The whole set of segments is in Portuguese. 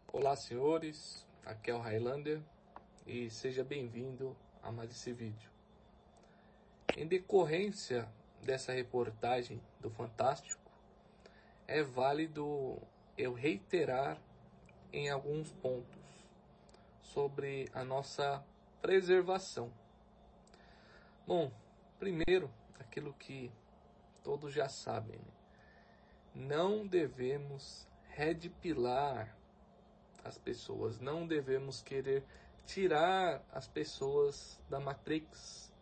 Olá senhores, aqui é o Highlander e seja bem-vindo a mais esse vídeo. Em decorrência dessa reportagem do Fantástico, é válido eu reiterar em alguns pontos sobre a nossa preservação. Bom, primeiro, aquilo que todos já sabem, né? Não devemos redpilar as pessoas, não devemos querer tirar as pessoas da Matrix.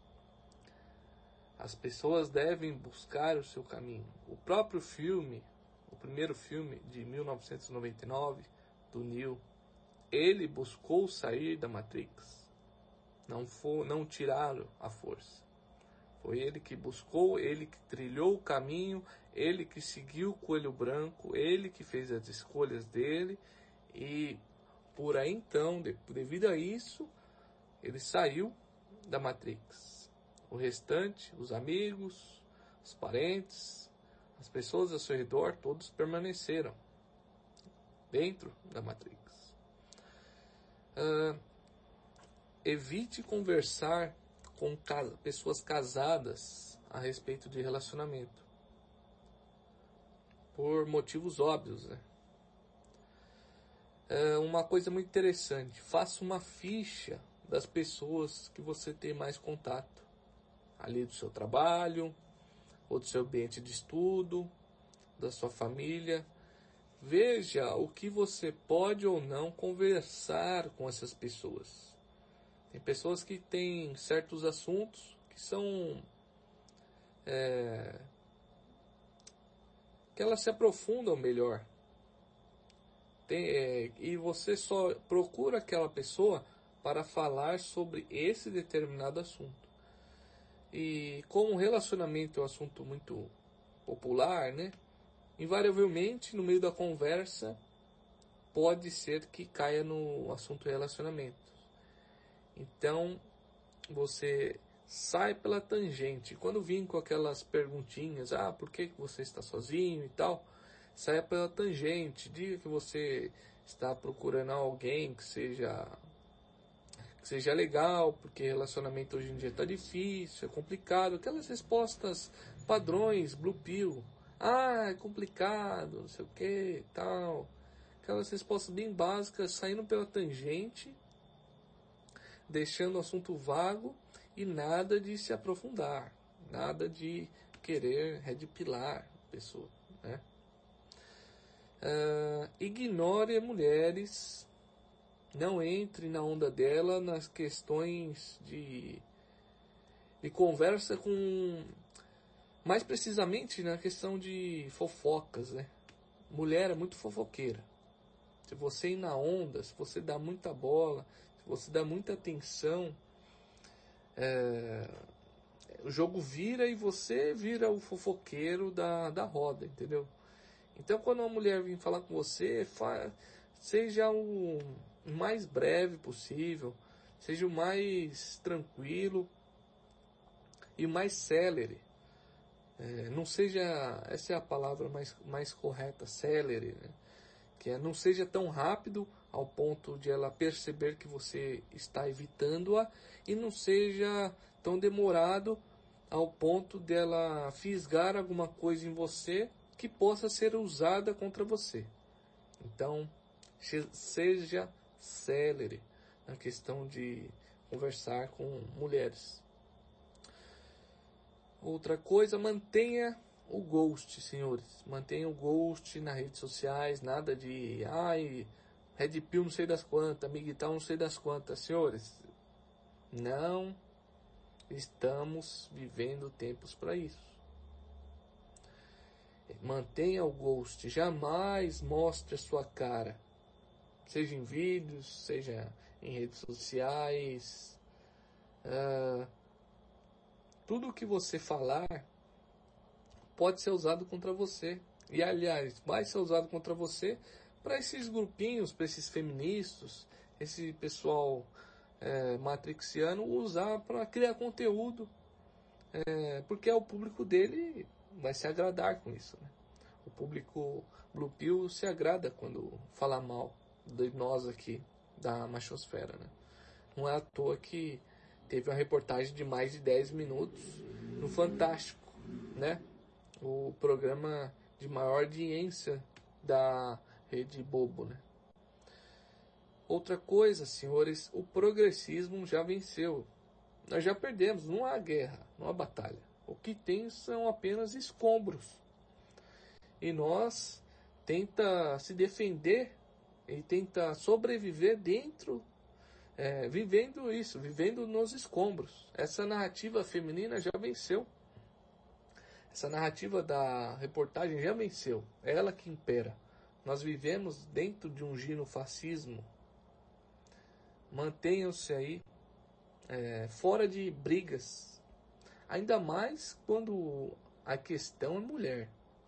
As pessoas devem buscar o seu caminho. O próprio filme, o primeiro filme de 1999 do Neo, ele buscou sair da Matrix. Não tiraram a força. Foi ele que buscou, ele que trilhou o caminho, ele que seguiu o coelho branco, ele que fez as escolhas dele. E por aí então, devido a isso, ele saiu da Matrix. O restante, os amigos, os parentes, as pessoas ao seu redor, todos permaneceram dentro da Matrix. Evite conversar com pessoas casadas a respeito de relacionamento. Por motivos óbvios, né? Uma coisa muito interessante, faça uma ficha das pessoas que você tem mais contato, ali do seu trabalho, ou do seu ambiente de estudo, da sua família. Veja o que você pode ou não conversar com essas pessoas. Tem pessoas que têm certos assuntos que são que elas se aprofundam melhor. E você só procura aquela pessoa para falar sobre esse determinado assunto. E como o relacionamento é um assunto muito popular, né? Invariavelmente, no meio da conversa, pode ser que caia no assunto relacionamento. Então, você sai pela tangente. Quando vim com aquelas perguntinhas, por que você está sozinho e tal, saia pela tangente. Diga que você está procurando alguém que seja legal, porque relacionamento hoje em dia está difícil, é complicado. Aquelas respostas padrões, blue pill. É complicado, não sei o que, tal. Aquelas respostas bem básicas, saindo pela tangente, deixando o assunto vago e nada de se aprofundar, nada de querer redpilar a pessoa, né? Ignore mulheres, não entre na onda dela nas questões de conversa com, mais precisamente na questão de fofocas, né? Mulher é muito fofoqueira. Se você ir na onda, se você dá muita bola, se você dá muita atenção, o jogo vira e você vira o fofoqueiro da roda, entendeu? Então quando uma mulher vem falar com você, seja o mais breve possível, seja o mais tranquilo e mais célere. Não seja, essa é a palavra mais correta, célere, né? Que não seja tão rápido ao ponto de ela perceber que você está evitando-a, e não seja tão demorado ao ponto dela fisgar alguma coisa em você que possa ser usada contra você. Então, seja célere na questão de conversar com mulheres. Outra coisa, mantenha o ghost, senhores. Mantenha o ghost nas redes sociais. Nada de Red Pill não sei das quantas, Migtal não sei das quantas. Senhores, não estamos vivendo tempos para isso. Mantenha o ghost. Jamais mostre a sua cara. Seja em vídeos, seja em redes sociais. Tudo o que você falar pode ser usado contra você. E, aliás, vai ser usado contra você para esses grupinhos, para esses feministas, esse pessoal matrixiano, usar para criar conteúdo. Porque o público dele vai se agradar com isso, né? O público Blue Pill se agrada quando fala mal. de nós aqui, da machosfera, né? Não é à toa que teve uma reportagem de mais de 10 minutos no Fantástico, né? O programa de maior audiência da Rede Bobo, né? Outra coisa, senhores, o progressismo já venceu. Nós já perdemos, não há guerra, não há batalha. O que tem são apenas escombros. E nós tenta se defender e tenta sobreviver dentro, vivendo isso, vivendo nos escombros. Essa narrativa feminina já venceu. Essa narrativa da reportagem já venceu. É ela que impera. Nós vivemos dentro de um ginofascismo. Mantenham-se aí fora de brigas. Ainda mais quando a questão é mulher.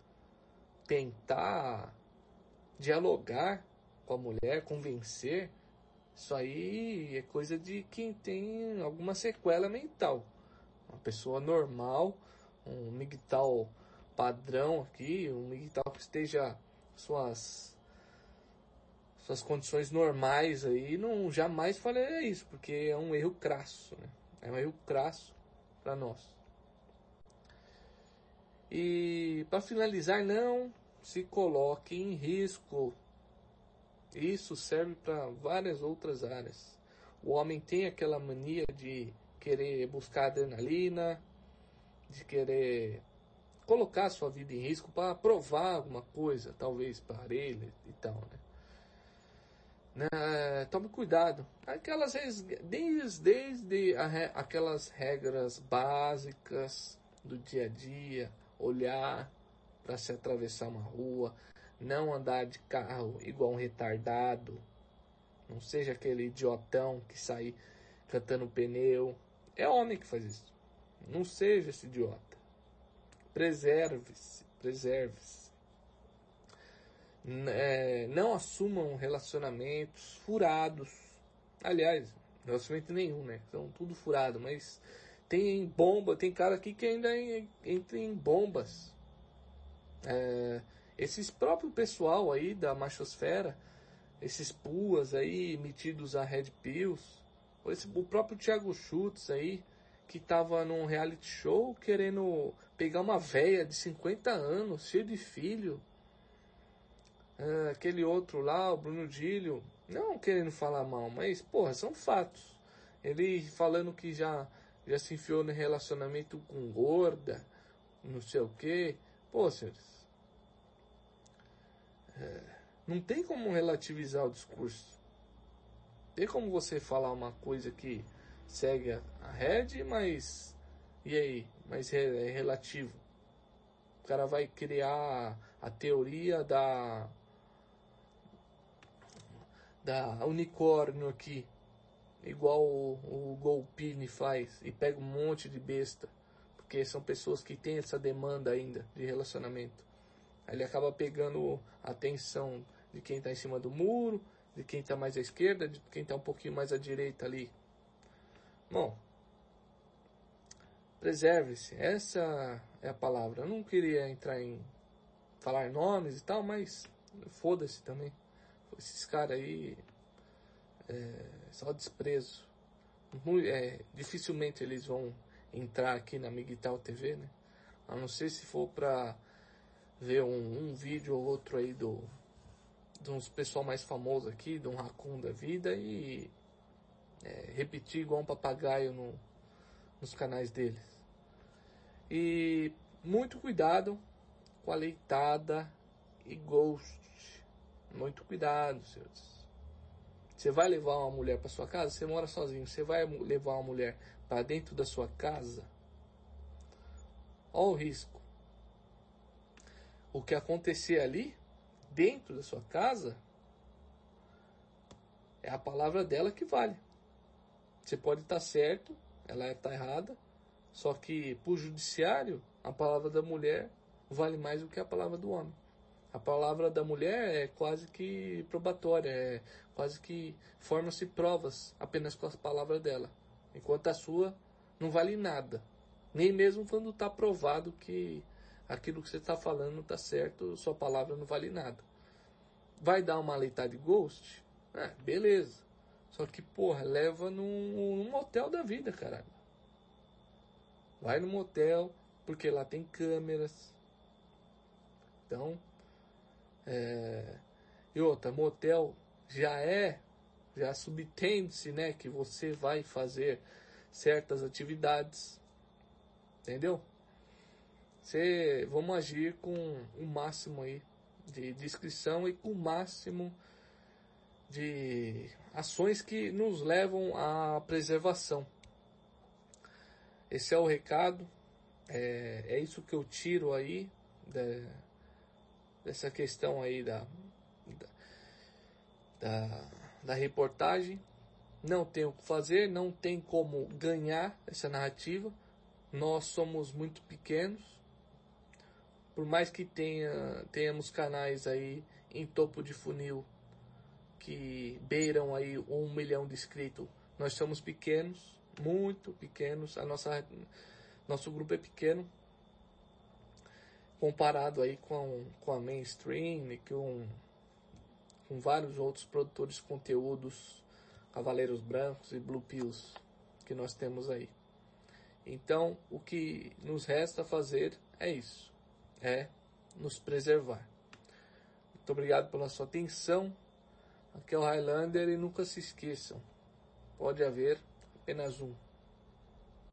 Tentar dialogar com a mulher, convencer, isso aí é coisa de quem tem alguma sequela mental. Uma pessoa normal, um migtal padrão aqui, um migtal que esteja suas condições normais aí, não jamais falaria isso, porque é um erro crasso, né? É um erro crasso para nós. E para finalizar, não se coloque em risco. Isso serve para várias outras áreas. O homem tem aquela mania de querer buscar adrenalina, de querer colocar a sua vida em risco para provar alguma coisa, talvez para ele e tal, né? Tome cuidado. Desde aquelas regras básicas do dia a dia, olhar para se atravessar uma rua, não andar de carro igual um retardado, não seja aquele idiotão que sai cantando pneu. É homem que faz isso. Não seja esse idiota. Preserve-se, preserve-se. Não assumam relacionamentos furados. Aliás, relacionamento nenhum, né? São tudo furado, mas tem bomba, tem cara aqui que ainda entra em bombas. Esses próprio pessoal aí da machosfera, esses puas aí metidos a Red Pills, o próprio Thiago Schultz aí, que tava num reality show querendo pegar uma véia de 50 anos, cheio de filho. Aquele outro lá, o Bruno Dílio, não querendo falar mal, mas porra, são fatos. Ele falando que já se enfiou no relacionamento com gorda, não sei o que. Pô, senhores, não tem como relativizar o discurso. Tem como você falar uma coisa que segue a rede, mas e aí? Mas é relativo. O cara vai criar a teoria da unicórnio aqui, igual o Golpini faz, e pega um monte de besta, porque são pessoas que têm essa demanda ainda de relacionamento. Aí ele acaba pegando a atenção de quem está em cima do muro, de quem está mais à esquerda, de quem está um pouquinho mais à direita ali. Bom, preserve-se, essa é a palavra. Eu não queria entrar em falar nomes e tal, mas foda-se também. Esses caras aí, só desprezo. Dificilmente eles vão entrar aqui na Migtal TV, né? A não ser se for pra ver um vídeo ou outro aí de uns pessoal mais famoso aqui, de um Raccoon da vida, e repetir igual um papagaio nos canais deles. E muito cuidado com a leitada e ghost. Muito cuidado, senhores. Você vai levar uma mulher para sua casa? Você mora sozinho. Você vai levar uma mulher para dentro da sua casa? Olha o risco. O que acontecer ali, dentro da sua casa, é a palavra dela que vale. Você pode estar certo, ela está errada, só que para o judiciário, a palavra da mulher vale mais do que a palavra do homem. A palavra da mulher é quase que probatória, quase que formam-se provas apenas com as palavras dela. Enquanto a sua não vale nada. Nem mesmo quando está provado que aquilo que você está falando está certo, sua palavra não vale nada. Vai dar uma leitada de ghost? Beleza. Só que, porra, leva num motel da vida, caralho. Vai no motel, porque lá tem câmeras. Então, e outra, motel já subtende-se, né, que você vai fazer certas atividades, entendeu? Vamos agir com o máximo aí de discrição e com o máximo de ações que nos levam à preservação. Esse é o recado, é isso que eu tiro aí dessa questão aí da reportagem. Não tem o que fazer, não tem como ganhar essa narrativa. Nós somos muito pequenos. Por mais que tenhamos canais aí em topo de funil que beiram aí 1 milhão de inscritos, nós somos pequenos, muito pequenos. Nosso grupo é pequeno comparado aí com a mainstream e com vários outros produtores de conteúdos, Cavaleiros Brancos e Blue Pills que nós temos aí. Então, o que nos resta fazer é isso, é nos preservar. Muito obrigado pela sua atenção. Aqui é o Highlander e nunca se esqueçam, pode haver apenas um.